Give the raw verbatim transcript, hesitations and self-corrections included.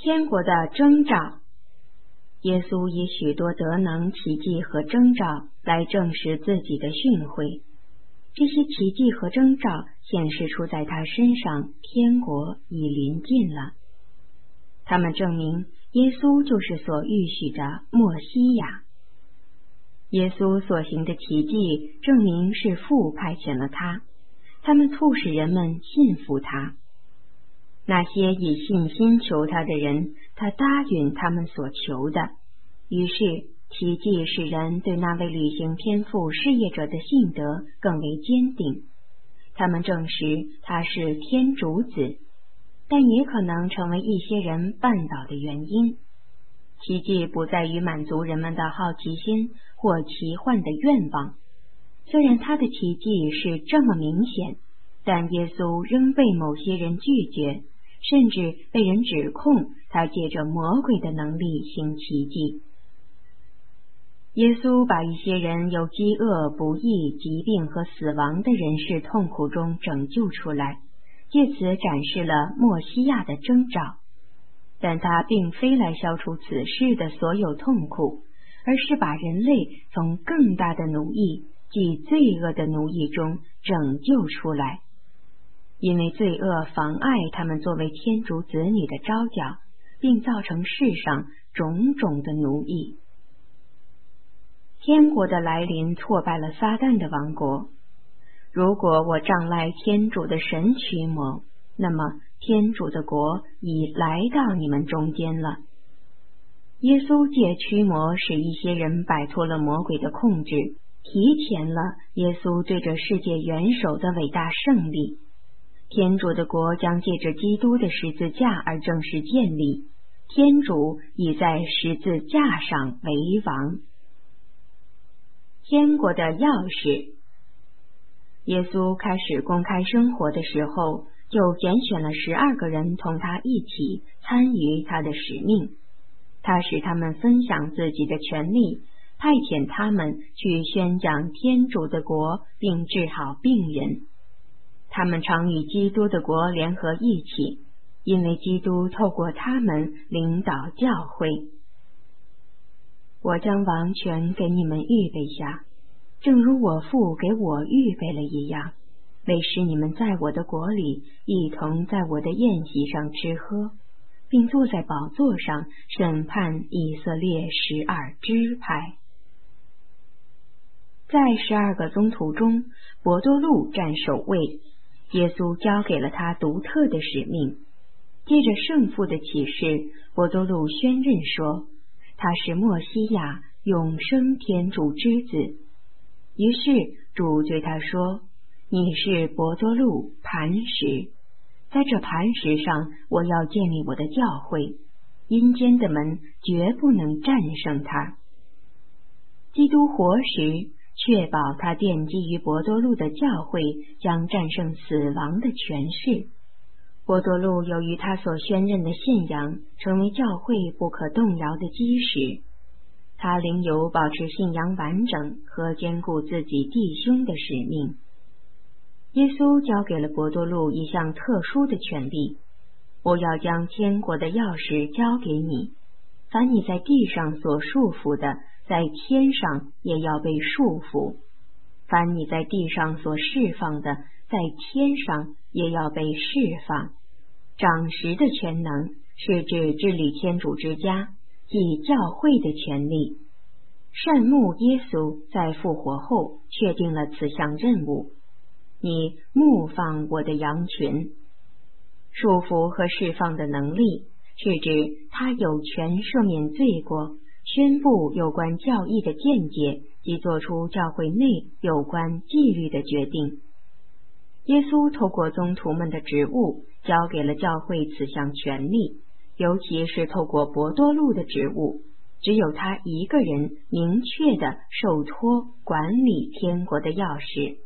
天国的征兆。耶稣以许多德能、奇迹和征兆来证实自己的训诲，这些奇迹和征兆显示出在他身上天国已临近了。他们证明耶稣就是所预许的默西亚。耶稣所行的奇迹证明是父派遣了他，他们促使人们信服他。那些以信心求他的人，他答允他们所求的。于是奇迹使人对那位履行天父事业者的信德更为坚定。他们证实他是天主子，但也可能成为一些人绊倒的原因。奇迹不在于满足人们的好奇心或奇幻的愿望。虽然他的奇迹是这么明显，但耶稣仍被某些人拒绝，甚至被人指控他借着魔鬼的能力行奇迹。耶稣把一些人由饥饿、不义、疾病和死亡的人世痛苦中拯救出来，借此展示了默西亚的征兆。但他并非来消除此世的所有痛苦，而是把人类从更大的奴役，即罪恶的奴役中拯救出来。因为罪恶妨碍他们作为天主子女的招教，并造成世上种种的奴役。天国的来临挫败了撒旦的王国。如果我仗赖天主的神驱魔，那么天主的国已来到你们中间了。耶稣借驱魔使一些人摆脱了魔鬼的控制，提前了耶稣对着世界元首的伟大胜利。天主的国将借着基督的十字架而正式建立，天主已在十字架上为王。天国的钥匙。耶稣开始公开生活的时候，就拣选了十二个人同他一起参与他的使命。他使他们分享自己的权利，派遣他们去宣讲天主的国，并治好病人。他们常与基督的国联合一起，因为基督透过他们领导教会。我将王权给你们预备下，正如我父给我预备了一样，为使你们在我的国里一同在我的宴席上吃喝，并坐在宝座上审判以色列十二支派。在十二个宗徒中，伯多禄占首位。耶稣交给了他独特的使命。借着圣父的启示，伯多禄宣认说他是默西亚，永生天主之子。于是主对他说，你是伯多禄，磐石，在这磐石上我要建立我的教会，阴间的门绝不能战胜它。基督活时确保他奠基于伯多禄的教会将战胜死亡的权势。伯多禄由于他所宣认的信仰，成为教会不可动摇的基石。他领有保持信仰完整和兼顾自己弟兄的使命。耶稣交给了伯多禄一项特殊的权利，我要将天国的钥匙交给你，凡你在地上所束缚的，在天上也要被束缚；凡你在地上所释放的，在天上也要被释放。掌食的全能是指治理天主之家，即教会的权利。善牧耶稣在复活后确定了此项任务，你牧放我的羊群。束缚和释放的能力是指他有权赦免罪过，宣布有关教义的见解，及做出教会内有关纪律的决定。耶稣透过宗徒们的职务交给了教会此项权利，尤其是透过伯多禄的职务，只有他一个人明确地受托管理天国的钥匙。